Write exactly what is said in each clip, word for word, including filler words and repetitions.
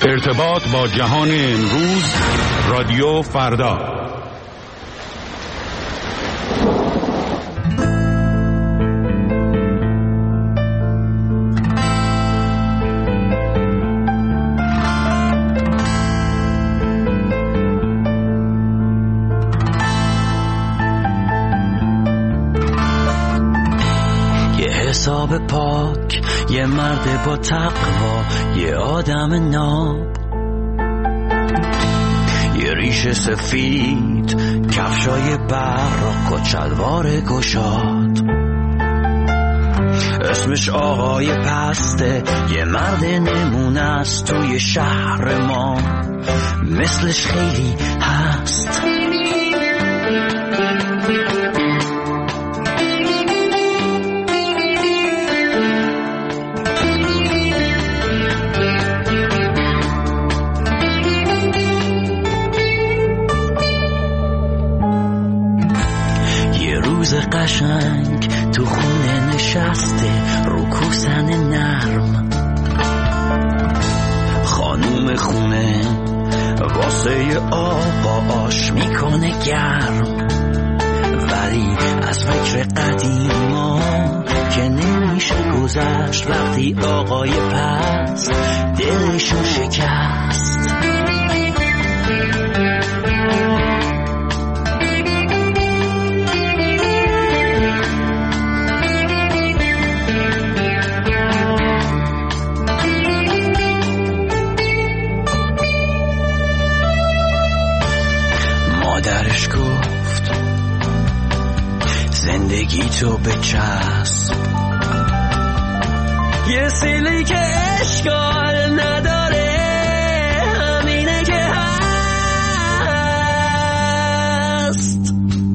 ارتباط با جهان امروز، رادیو فردا. یه حساب پاک، یه مرد با تقوا، یه آدم ناب، یه ریش سفید، کفشای براق و چلوار گشاد. اسمش آقای پسته، یه مرد نمونه است توی شهر ما، مثلش خیلی هست. قشنگ تو خونه نشسته رو کوسن نرم، خانوم خونه واسه آقا آش میکنه گرم، ولی از فکر قدیما که نمیشه گذشت وقتی آقای پس دلشو شکست. مادرش گفت زندگی تو بچسب، یه سیلی که اشکال نداره، همینه که هست.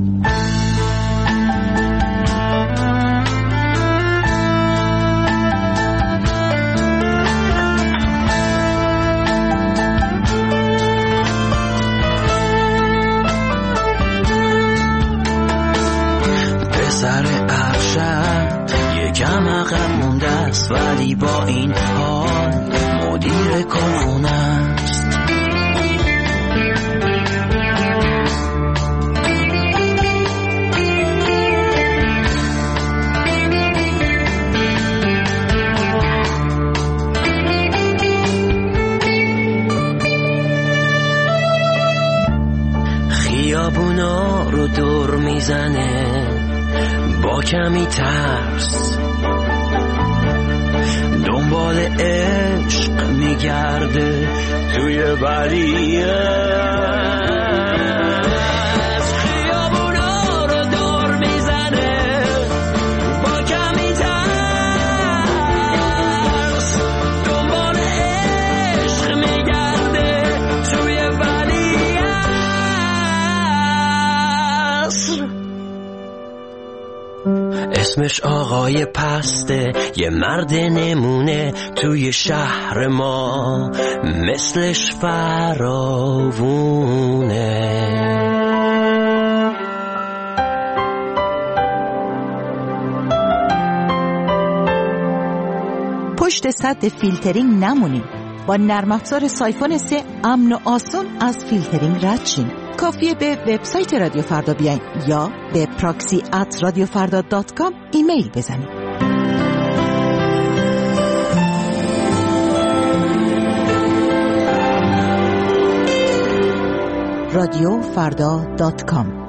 سر ارشد یکم عقب مونده است، ولی با این حال مدیر کارخونه است. خیابونا رو دور میزنه با کمی ترس، دنبال عشق میگرده توی ولیه. خیابونا رو دور میزنه با کمی ترس، دنبال عشق میگرده توی ولیه. اسمش آقای پسته، یه مرد نمونه توی شهر ما، مثلش فراوونه. پشت سد فیلترینگ نمونیم، با نرم افزار سایفون سه امن و آسون از فیلترینگ رد شیم. کافیه به وبسایت رادیو فردا بیاین یا به پراکسی ات رادیو فردا دات کام ایمیل بزنید. رادیو فردا دات کام.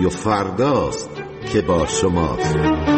فرداست که با شماست.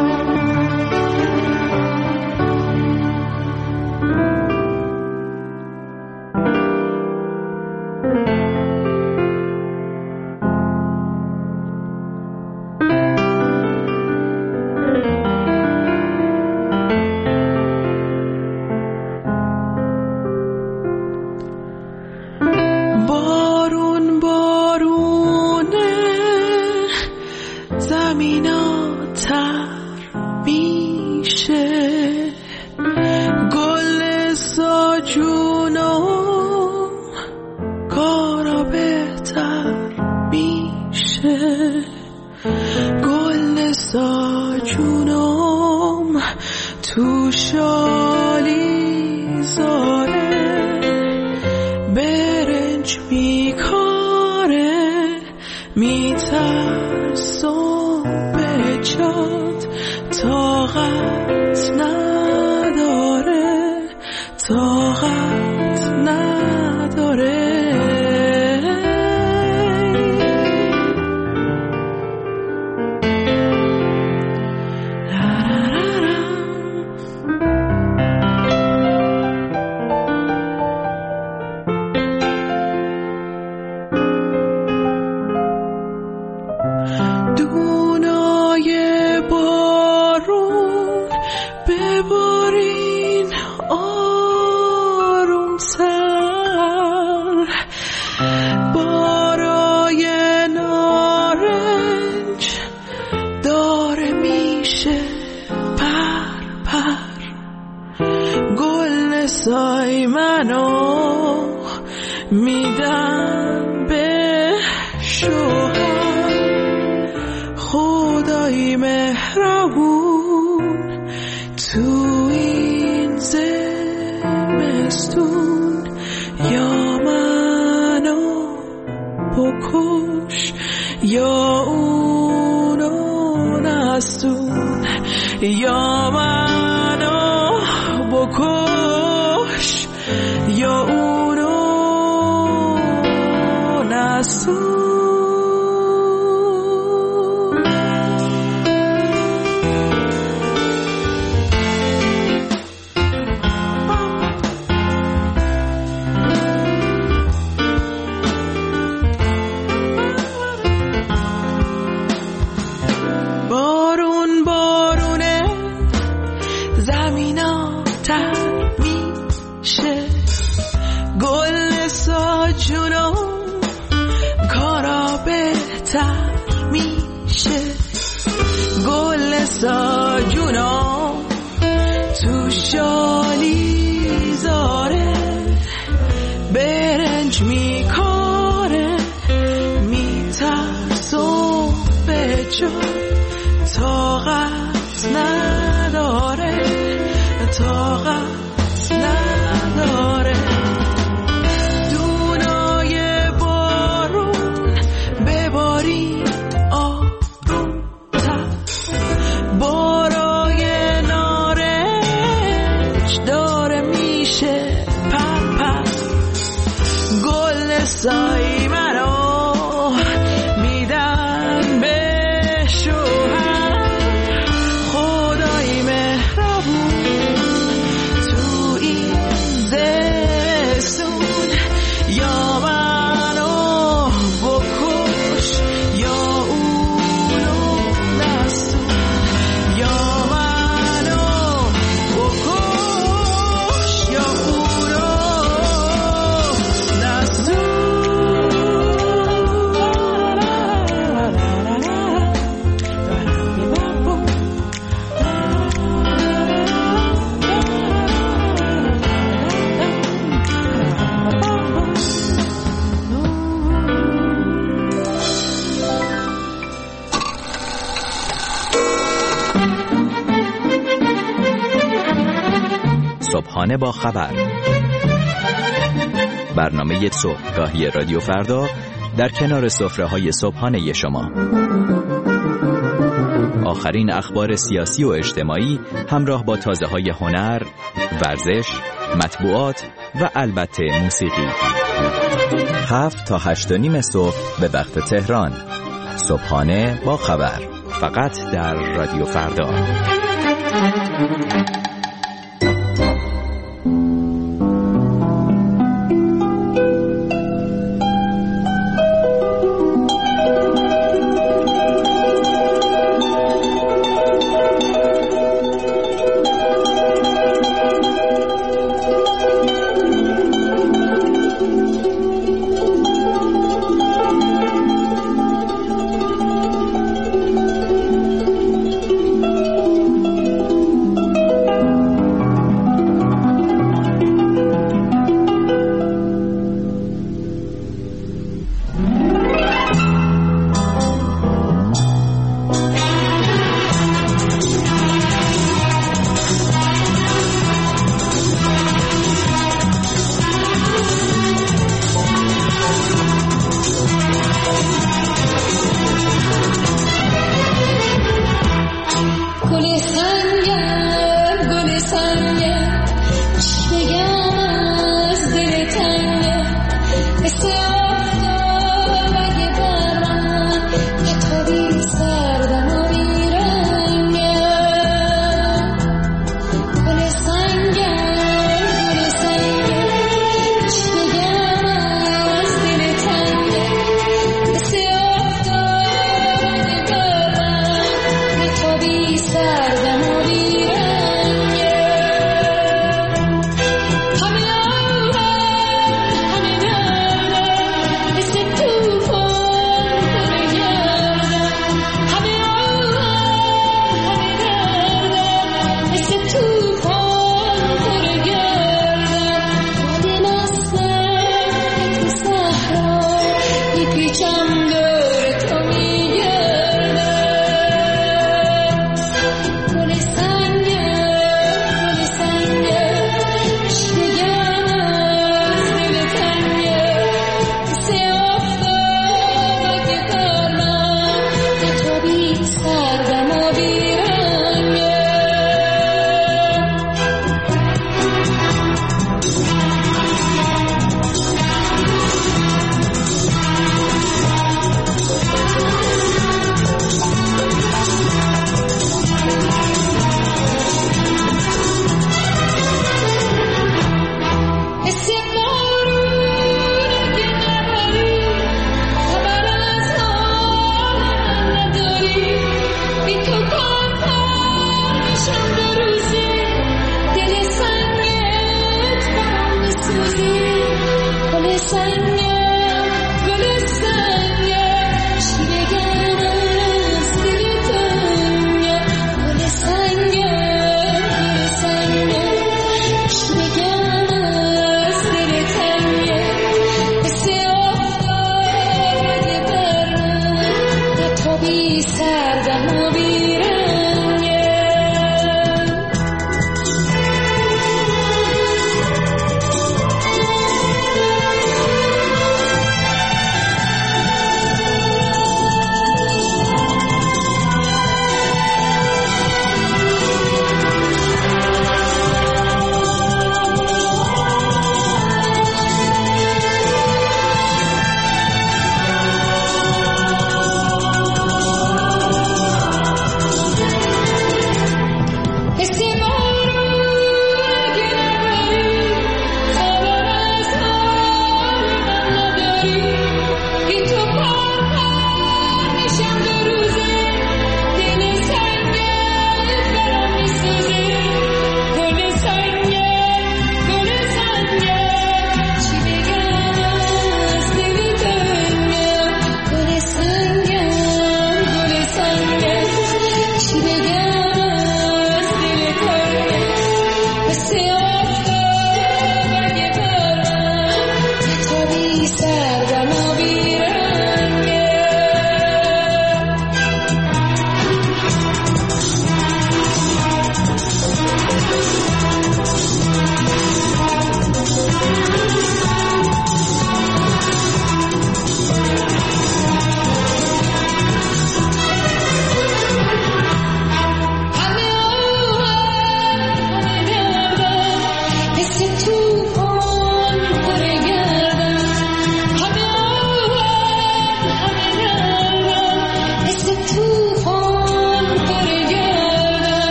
صبحانه با خبر، برنامه صبحگاهی رادیو فردا در کنار سفره‌های صبحانه شما. آخرین اخبار سیاسی و اجتماعی همراه با تازه‌های هنر، ورزش، مطبوعات و البته موسیقی. هفت تا هشت و نیم صبح به وقت تهران. صبحانه با خبر، فقط در رادیو فردا.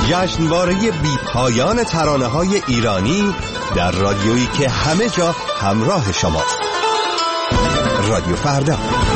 جشنواره بی پایان ترانه‌های ایرانی در رادیویی که همه جا همراه شماست. رادیو فردا.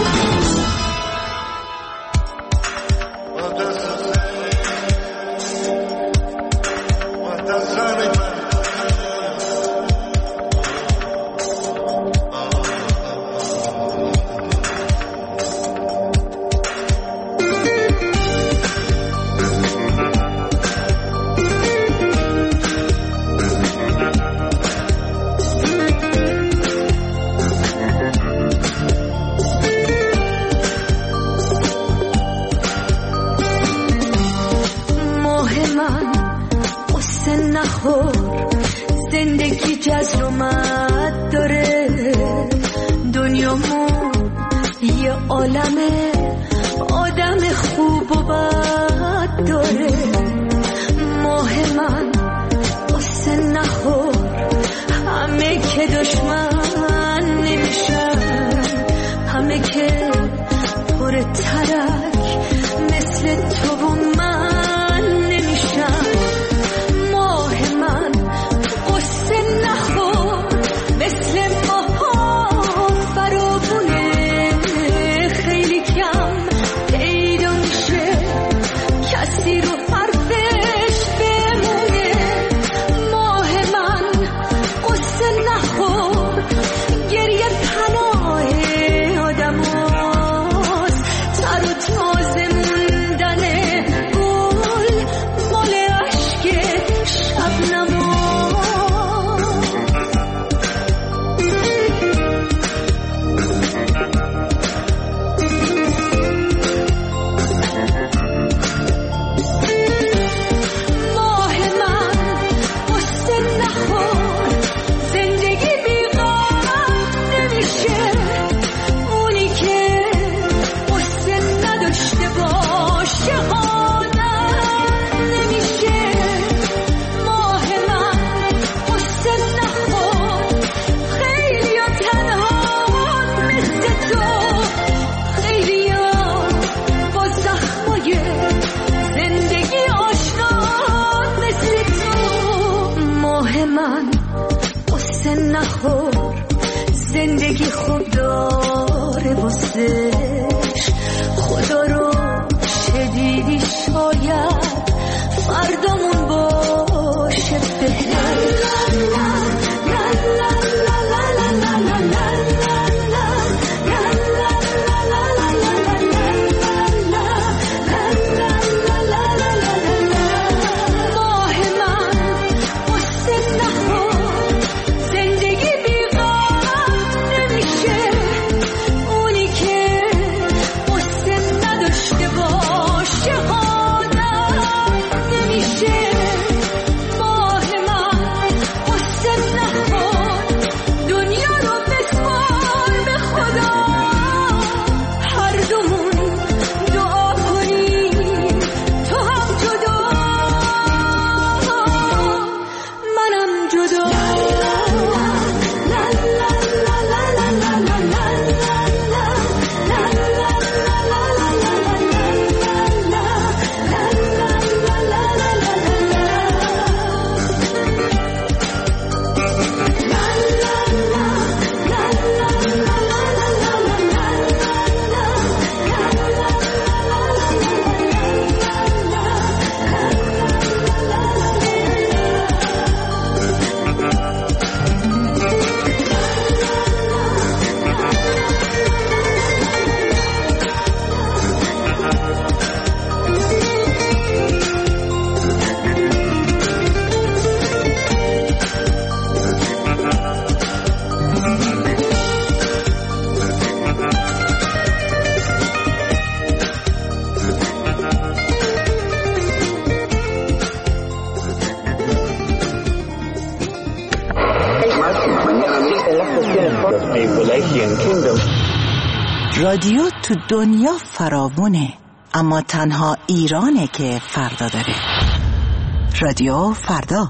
زندگی جزر اومد داره، دنیامون یه عالمه آدم خوب و بد داره. ماه من قصه نخور، همه که دشمن نمیشن، همه که پر ترک مثل تو و من نمیشن. زندگی خوب داره واسش، خدا رو شدیدی شاید فردامون باشه بهتر. رادیو تو دنیا فراوونه، اما تنها ایرانه که فردا داره. رادیو فردا.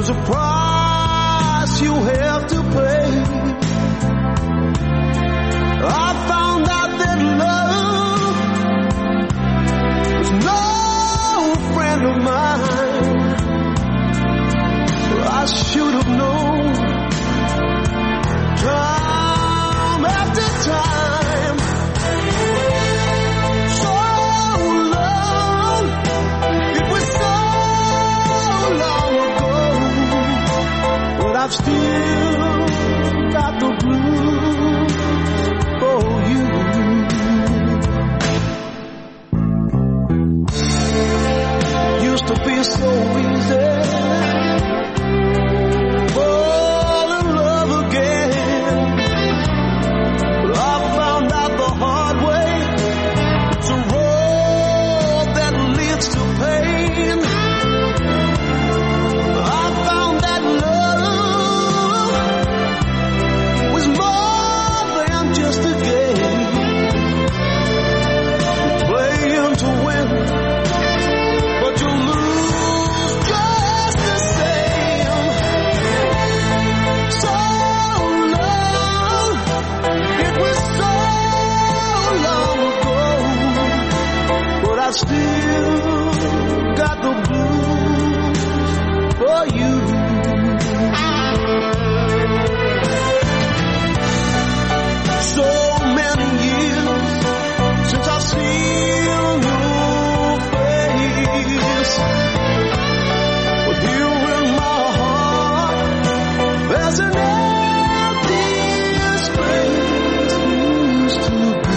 There's a price you have to pay. I found out that love was no friend of mine. I should have known time after time. So long, it was so long ago, but I've still got the blues for you. Used to be so easy, fall in love again, but I found out the hard way. It's a road that leads to pain. I found that love was more than just a game, playing to win, but you lose just the same. So long, it was so long ago, but I still got the blues for you. So many years since I've seen your face, but here in my heart there's an empty space used to be.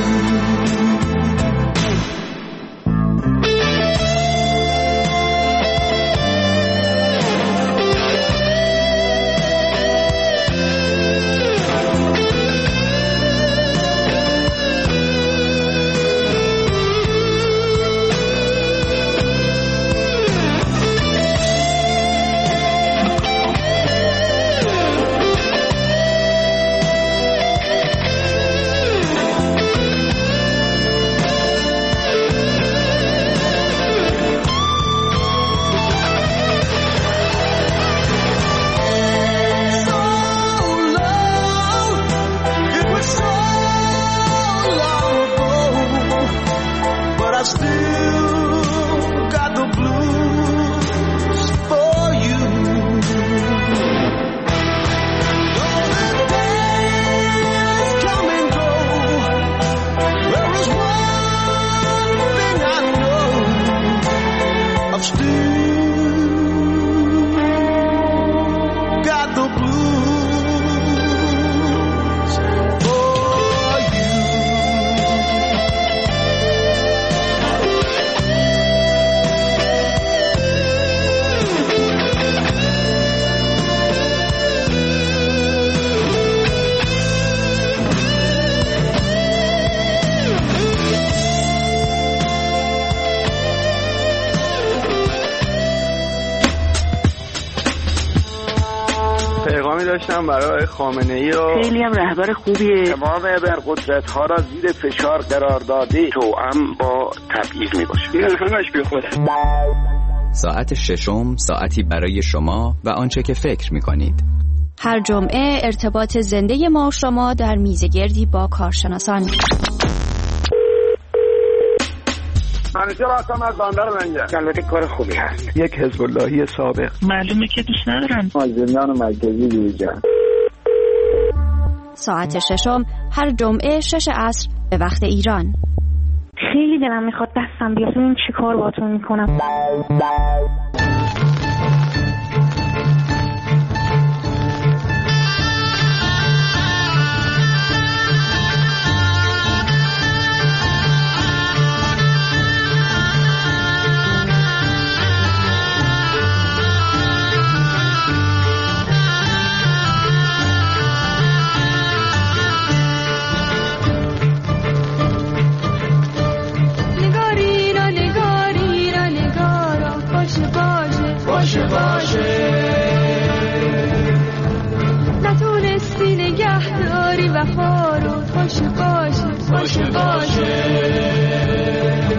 داشتم برای خامنه‌ای و خیلی هم رهبر خوبیه. تمام ابرقدرت‌ها را زیر فشار قرار داده، توأم با تبعیض میباشه. این همش بی خوده. ساعت ششم، ساعتی برای شما و آنچه که فکر میکنید. هر جمعه ارتباط زنده ما و شما در میزگردی با کارشناسان. همیشه راستم از بندر منگه. البته کار خوبی هست. یک حزب اللهی سابق. معلومه که دوست ندارم. مازندران مرکزی دیگر. ساعت ششم هر جمعه شش عصر به وقت ایران. خیلی دلم میخواد دستم بیاد ببینم چی کار باهاتون میکنم. باشه باشه نتونستی نگه داری وفا رو، باشه باشه باشه باشه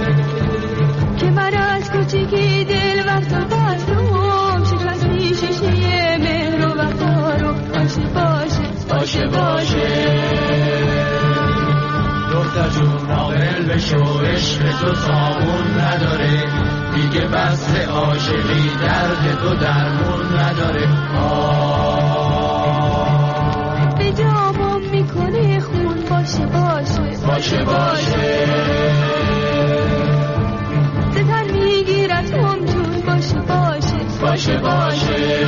که من از کوچیکی دل وقت و دستم شکستی شیشه عشق تو سامون نداره، دیگه بس عاشقی درد تو درمون نداره. به جامم میکنه خون باشه باشه باشه باشه، ستن میگیرد هم جون باشه باشه باشه باشه،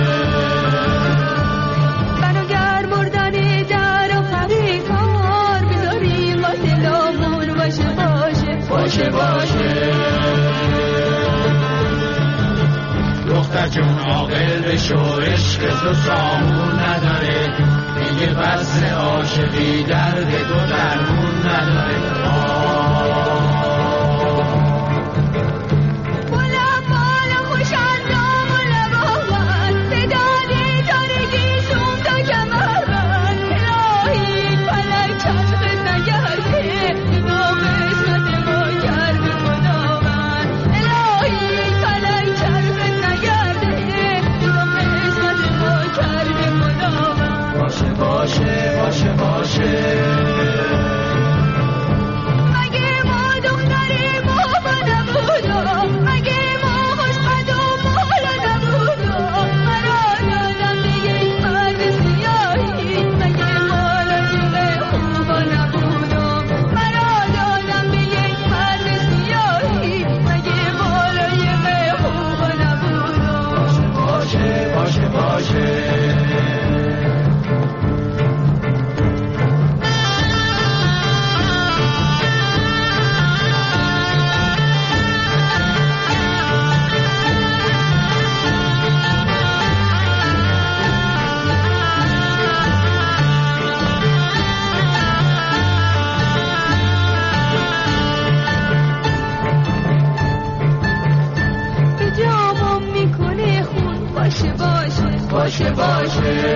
منو گر مردن در آخری کار بذاری قاتلامون باشه باشه باشه باشه. دختر جون عاقل بشو، عشق تو سامون نداره، دیگه بس عاشقی درد تو درمون نداره. باشه باشه باشه، مگه ما دختری بابا نبودم، مگه ما خوش قد و بالا نبودم، مرا دادم به یک مرد سیاهی، مگه ما رجب خوبا نبودم، مرا دادم به یک مرد سیاهی، مگه ما رجب خوبا نبودم. باشه باشه باشه. باشه باشه،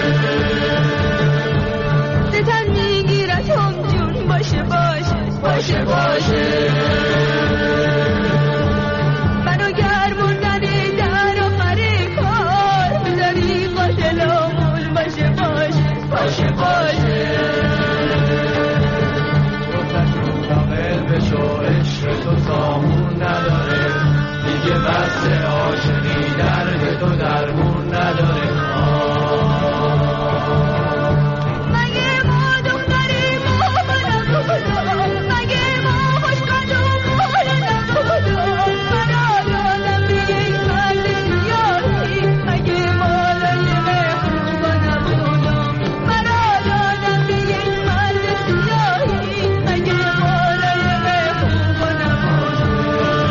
ستن میگیرد هم جون باشه باشه باشه باشه، منو گرموندن در آخر کار بذاری قاتلامون باشه باشه باشه باشه. مستقل بشو، عشق تو سامون نداره، دیگه بس عاشقی درد تو درمون نداره. مگه ما دختری بابا نبودم، مگه ما خوش قد و بالا نبودم، مرا دادم به یک مرد سیاهی، مگه ما رجب خوبا نبودم، مرا دادم به یک مرد سیاهی، مگه ما رجب خوبا نبودم.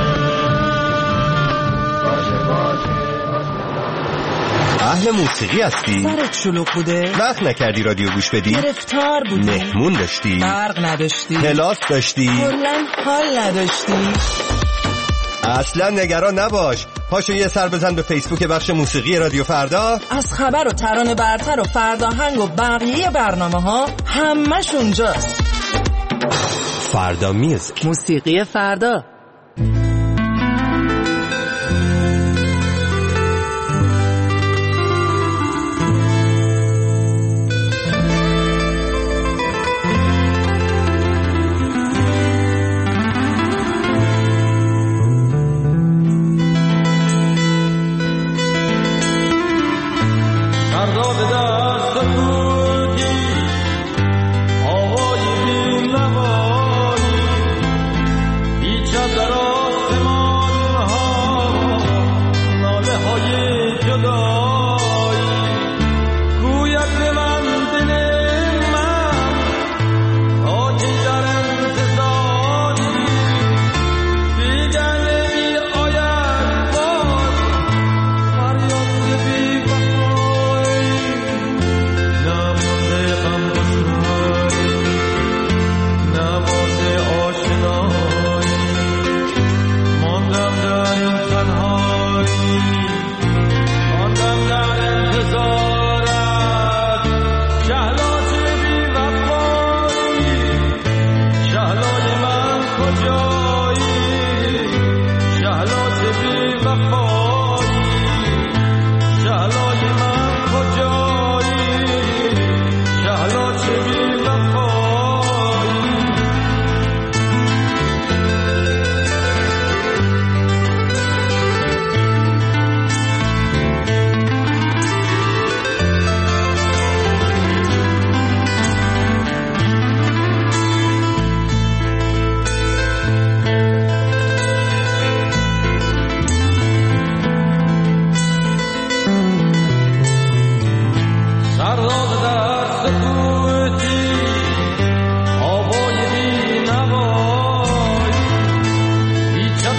اهل موسیقی هستی؟ سرت شلوغ بوده؟ وقت نکردی رادیو گوش بدی؟ گرفتار بودی؟ مهمون داشتی؟ برق نداشتی؟ کلاس داشتی؟ کلاً حال نداشتی؟ اصلا نگران نباش، پاشو یه سر بزن به فیسبوک بخش موسیقی رادیو فردا. از خبر و ترانه برتر و فرداهنگ و بقیه برنامه ها همش اونجاست. فردا میوزیک، موسیقی فردا.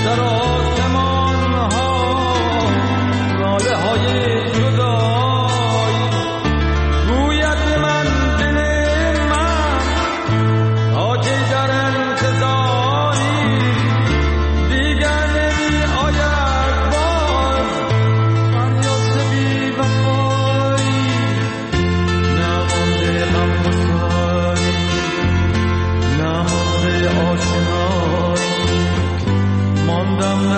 در آسمان ها لاله های جدایی گوید به من دل من تا کی در انتظاری دیگر نمی آید باز فریاد بی وفایی نمانده غم و ساری نمانده آشنایی ماندم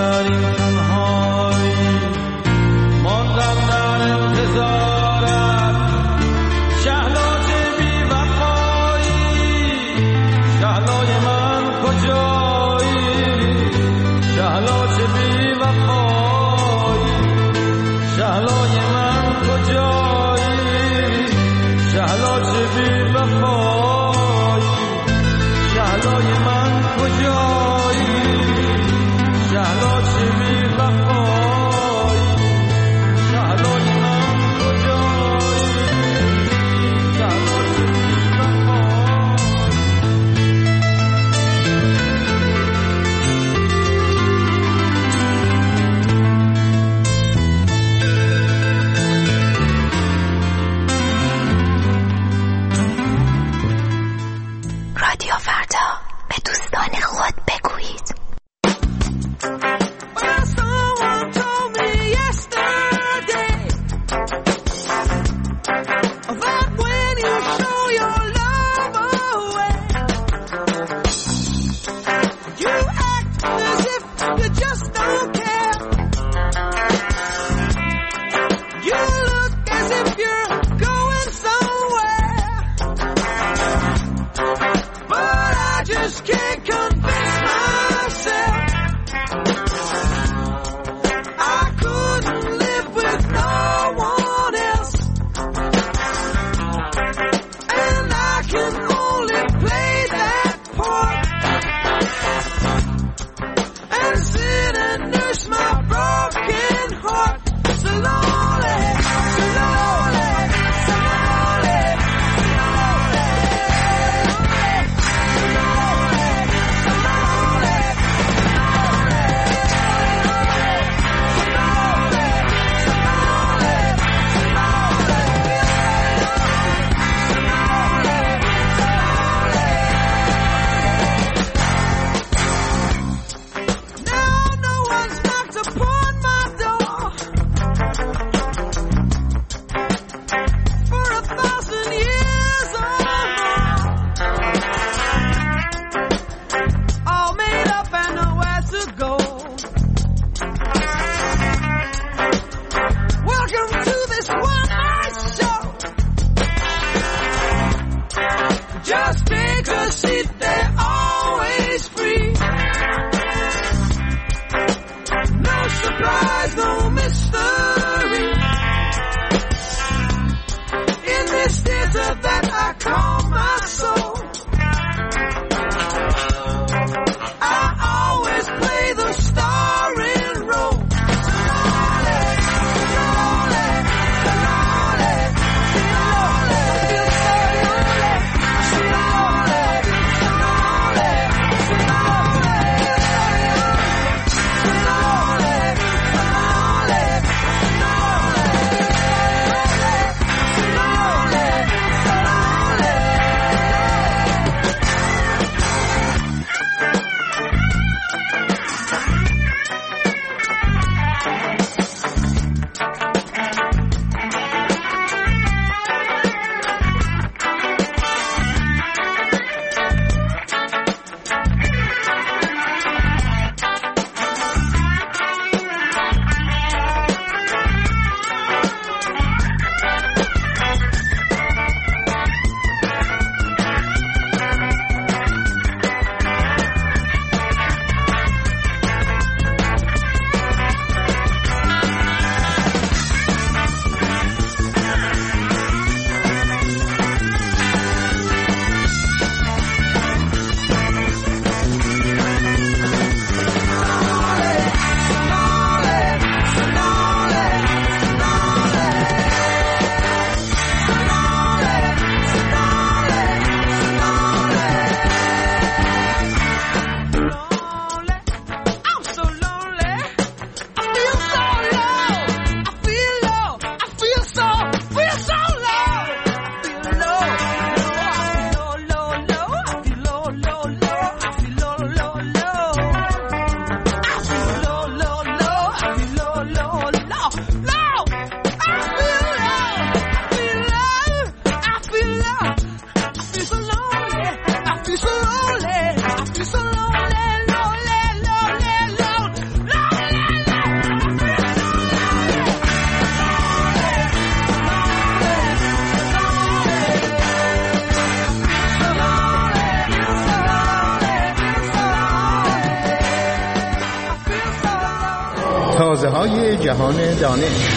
تازه‌های جهان دانش.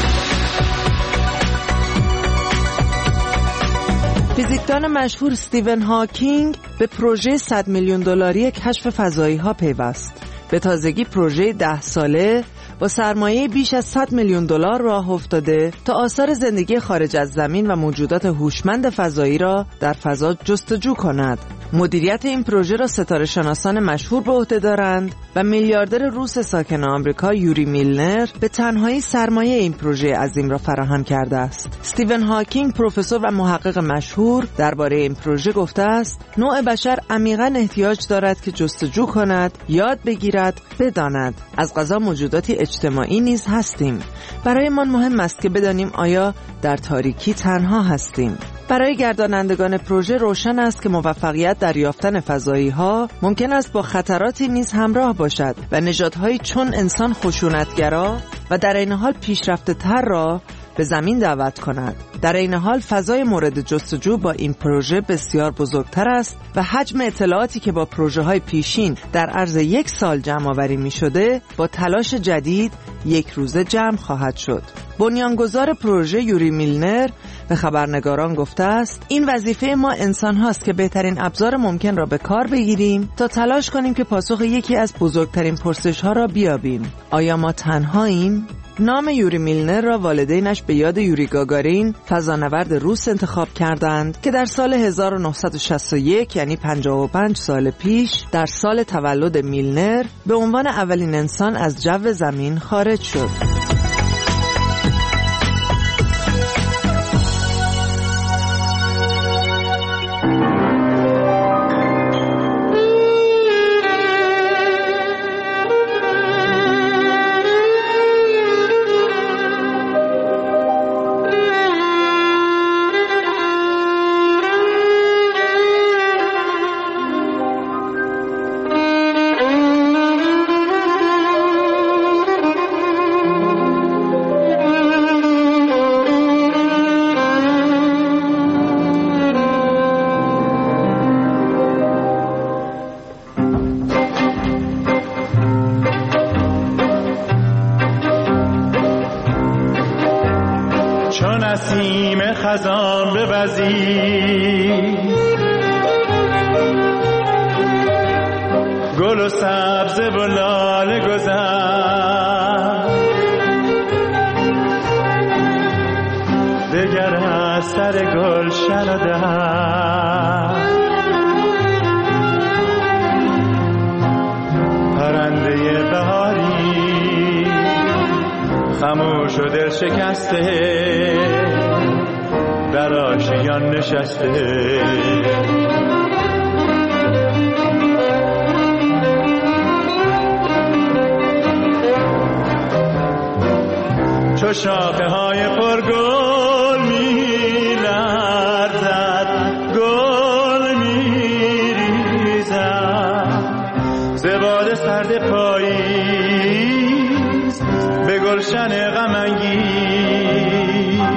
فیزیکدان مشهور استیون هاکینگ به پروژه صد میلیون دلاری کشف فضایی ها پیوست. به تازگی پروژه ده ساله با سرمایه بیش از صد میلیون دلار راه افتاده تا آثار زندگی خارج از زمین و موجودات هوشمند فضایی را در فضا جستجو کند. مدیریت این پروژه را ستاره شناسان مشهور به عهده دارند و میلیاردر روس ساکن آمریکا یوری میلنر به تنهایی سرمایه این پروژه عظیم را فراهم کرده است. استیون هاکینگ، پروفسور و محقق مشهور، درباره این پروژه گفته است: نوع بشر عمیقاً احتیاج دارد که جستجو کند، یاد بگیرد، بداند. از قضا موجوداتی اجتماعی نیز هستیم. برایمان مهم است که بدانیم آیا در تاریکی تنها هستیم. برای گردانندگان پروژه روشن است که موفقیت در یافتن فضایی ها ممکن است با خطراتی نیز همراه باشد و نژادهایی چون انسان خشونتگرا و در این حال پیشرفته تر را به زمین دعوت کند. در این حال فضای مورد جستجو با این پروژه بسیار بزرگتر است و حجم اطلاعاتی که با پروژه های پیشین در عرض یک سال جمع آوری می شده با تلاش جدید یک روزه جمع خواهد شد. بنیانگذار پروژه یوری میلنر به خبرنگاران گفته است: این وظیفه ما انسان هاست که بهترین ابزار ممکن را به کار بگیریم تا تلاش کنیم که پاسخ یکی از بزرگترین پرسش ها را بیابیم. آیا ما تنهاییم؟ نام یوری میلنر را والدینش به یاد یوری گاگارین، فضانورد روس انتخاب کردند که در سال هزار و نهصد و شصت و یک، یعنی پنجاه و پنج سال پیش، در سال تولد میلنر به عنوان اولین انسان از جو زمین خارج شد. نسیم خزان بوزید، گل و سبزه و لاله گذشت، دگر از سر گلشن و دشت پرنده بهاری خموش و دل شکسته در آشیان نشسته. چو شاخه های پرگل می لرزد، گل می ریزد ز باد سرد پاییز به گلشن غم انگیز.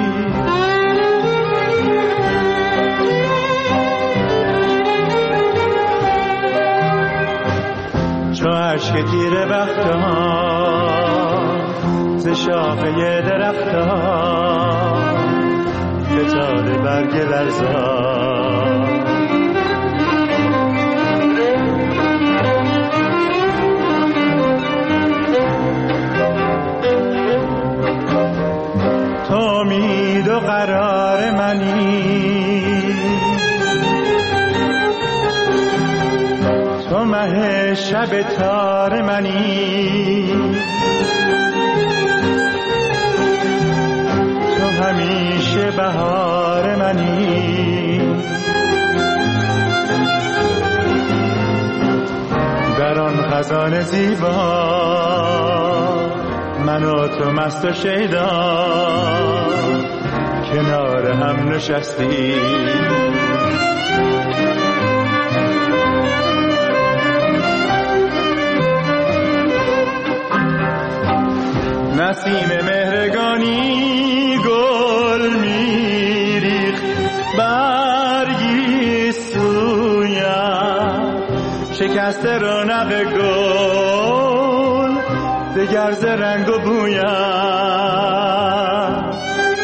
چو اشک تیره بختان ز شاخه درختان فتاده برگ لرزان. تو امید و قرار منی، تو مه شب تار منی، تو همیشه بهار منی. در آن خزان زیبا من و تو مست و شیدا کنار هم نشستیم. نسیم مهرگانی گل میریخت برگی سویم، شکست رونق گل دگر ز رنگ و بویم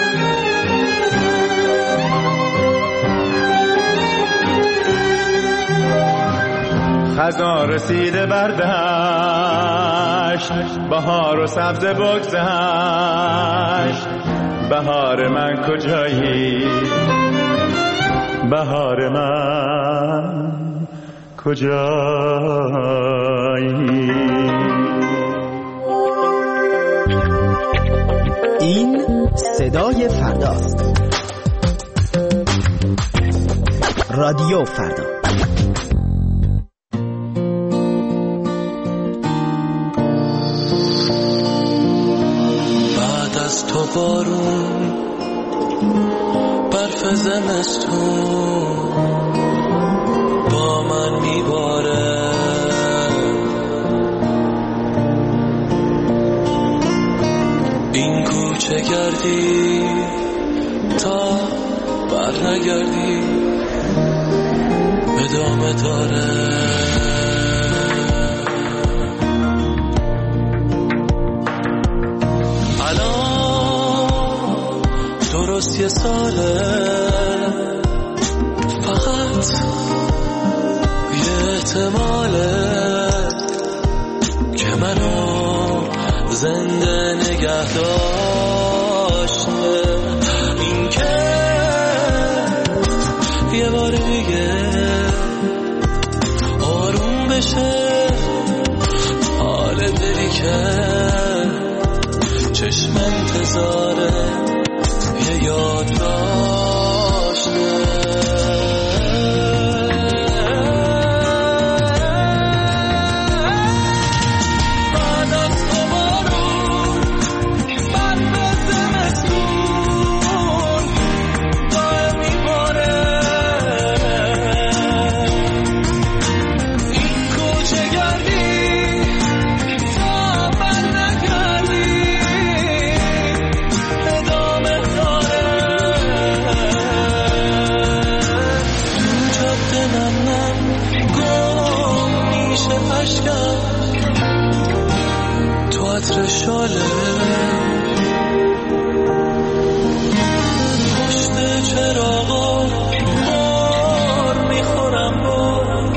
خزان رسیده بر دشت بهار و سبز بگذشت بهار من کجایی بهار من کجایی این صدای فرداست. رادیو فردا. بعد از تو بارون برف زمستون با من میباره این کوچه گردی تا بر نگردی ادامه داره الان درست یه ساله فقط یه احتماله که منو زنده نگه داشته این که یه بار دیگه آروم بشه حال دلی که چشم انتظاره یه یاد داشته شاله پشت چراغا بار میخورم بار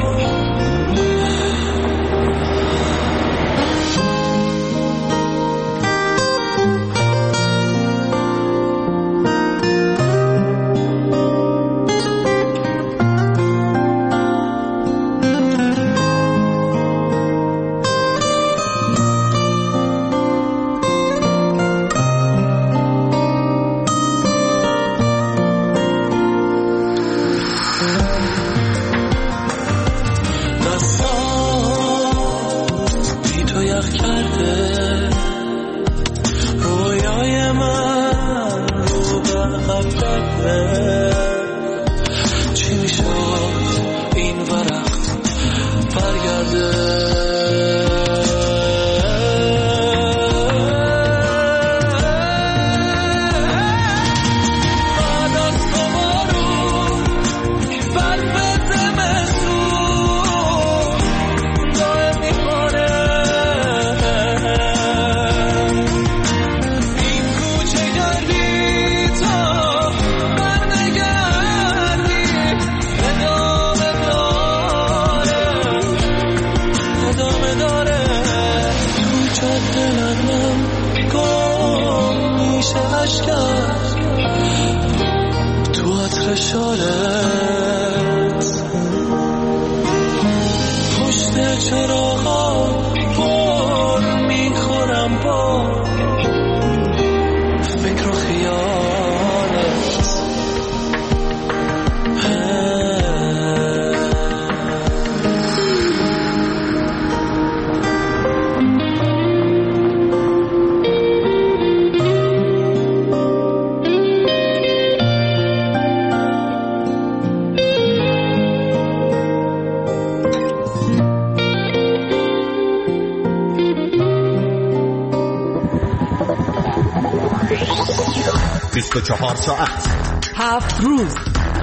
بیست و چهار ساعت هفت روز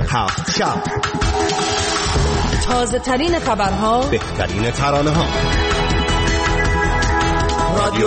هفت شب تازه ترین خبرها بهترین ترانه ها رادیو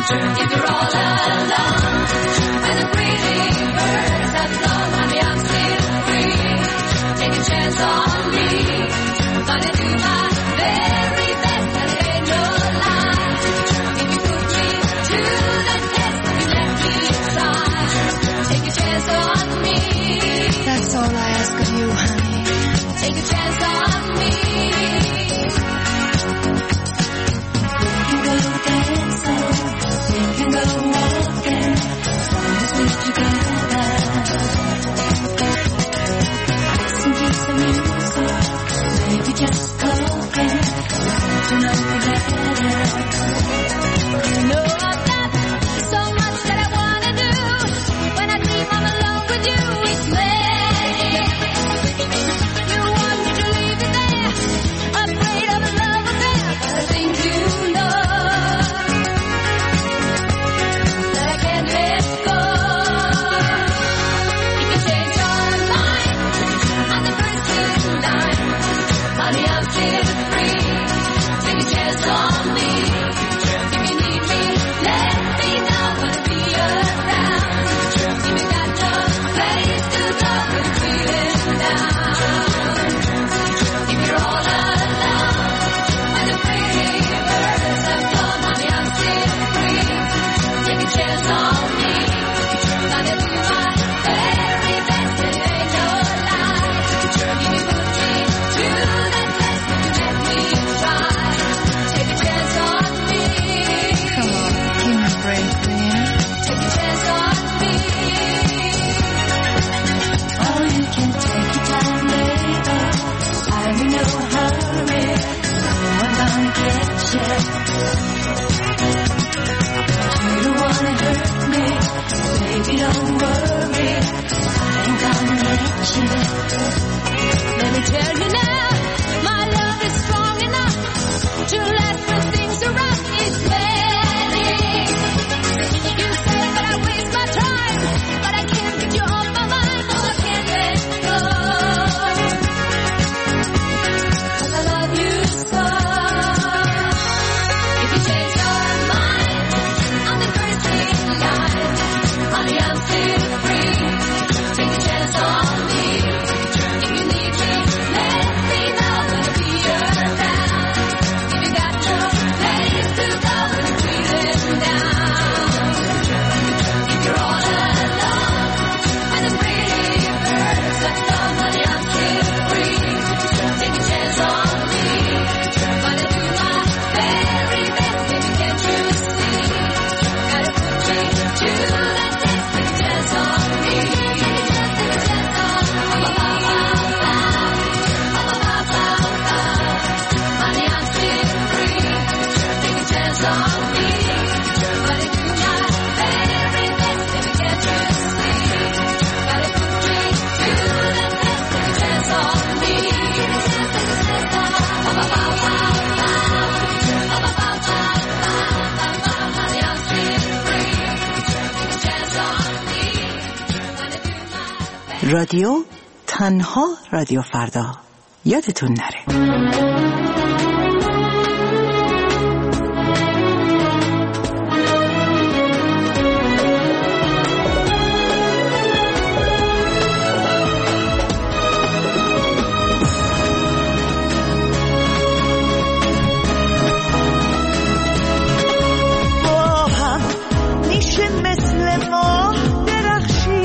If you're all alone and the pretty birds have flown, honey, I'm still free. Take a chance on me. I'm gonna do my very best and it ain't no lie. If you put me to the test, you let me try. Take a chance on me. That's all I ask of you, honey. Take a chance on me. We can go dancing, we can go walking, as long as we're together. Listen to some music, maybe just talking, to know me better. You know I've got so much that I wanna do. When I dream I'm alone with you, it's magic. You want me to leave you there, afraid of a love affair. The things you know that I can't let go. If you change your mind, I'm the first in line. Honey, I'm still free. Take a chance on me. If you need me, let me know. Gonna be around. If you got no place to go, when you're feeling down. If you're all alone and the pretty birds have flown, honey, I'm still free. Take a chance on me. Gonna do my very best and it ain't no lie. If you put me to the test, you let me try. Take a chance on me. Come on, give me a break, will you? Take a chance on me. Oh, you can take your time, baby. I'm in no hurry. No one gonna get you. You don't wanna hurt me, baby. Don't worry. I ain't gonna let you. Let me tell you now, my love is strong enough to last when things are rough. It's magic. You say that I waste my time, but I can't get you off my mind. Oh, I can't let go. 'Cause I love you so. If you change your mind, I'm the first in line. Honey, I'm still free. Take a chance on me. If you need me, let me know. Gonna be around. If you got no place to go, when you're feeling down. If you're all alone and the pretty birds have flown, honey, I'm still free. Take a chance on me. Gonna do my very best, baby, can't you see? Gotta put me to the test. Take a chance on me. Take a chance on me. Honey, I'm still free. Take a chance on me. Gonna do my very best, baby, can't you see? Gotta put me to the test. Take a chance on me. Honey, I'm still free. Take a chance on me. Gonna do my رادیو تنها رادیو فردا. یادتون نره. با هم میشه مثل ماه درخشی،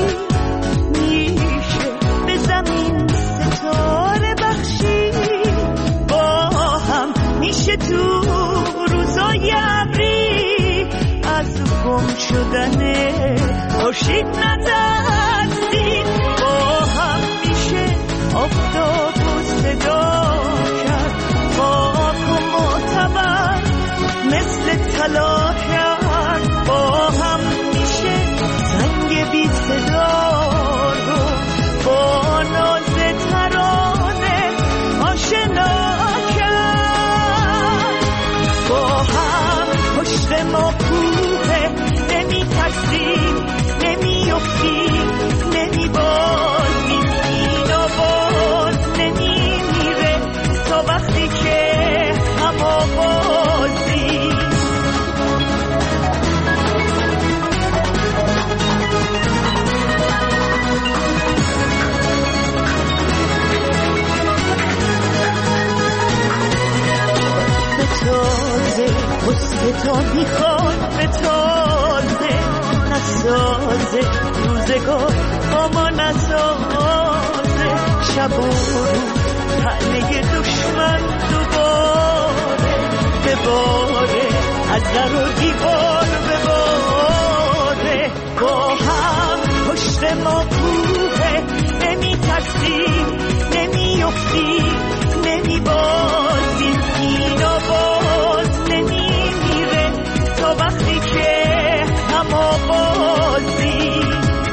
میشه به زمین ستاره بخشی. با نسازه شب و روز تنه دشمن دوباره بباره از در و دیوار بباره با هم پشت ما کوه نمی ترسیم نمی افتیم نمی بازیم اینا باز نمی میره تا وقتی که هم آوازیم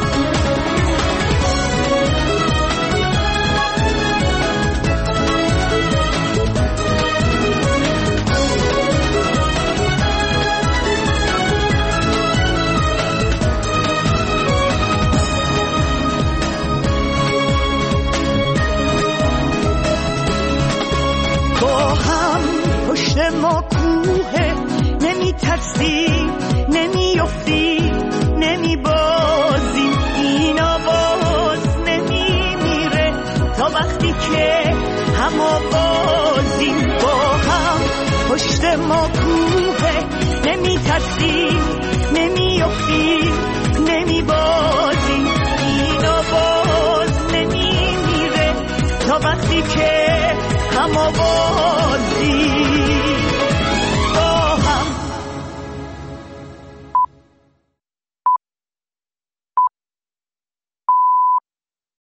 ما کوه نمی ترسیم نمی افتیم نمی بازیم این آواز نمی میره تا وقتی که هم آوازیم با هم پشت ما کوه نمی ترسیم نمی افتیم نمی بازیم این آواز نمی میره تا وقتی که هم آوازیم